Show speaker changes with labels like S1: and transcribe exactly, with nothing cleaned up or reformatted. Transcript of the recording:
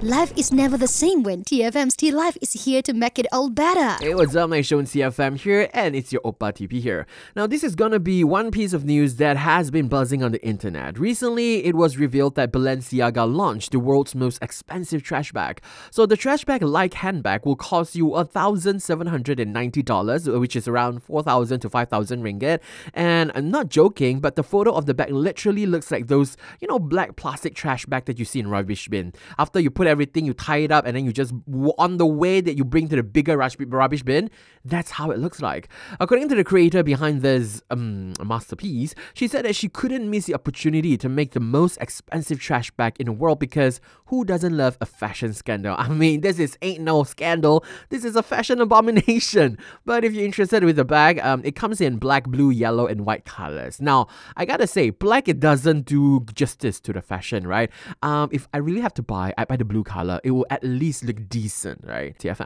S1: Life is never the same when T F M's T Life is here to make it all better.
S2: Hey, what's up? Nice show in T F M here, and it's your Oppa T P here. Now, this is gonna be one piece of news that has been buzzing on the internet. Recently, it was revealed that Balenciaga launched the world's most expensive trash bag. So, the trash bag-like handbag will cost you one thousand seven hundred ninety dollars, which is around four thousand to five thousand ringgit. And I'm not joking, but the photo of the bag literally looks like those, you know, black plastic trash bag that you see in rubbish bin. After you put everything, you tie it up, and then you just, on the way that you bring to the bigger rubbish bin, that's how it looks like. According to the creator behind this um, masterpiece, she said that she couldn't miss the opportunity to make the most expensive trash bag in the world because who doesn't love a fashion scandal? I mean, this is ain't no scandal. This is a fashion abomination. But if you're interested with the bag, um, it comes in black, blue, yellow, and white colors. Now, I gotta say, black, it doesn't do justice to the fashion, right? Um, if I really have to buy, I buy the blue color. It will at least look decent, right? T F M.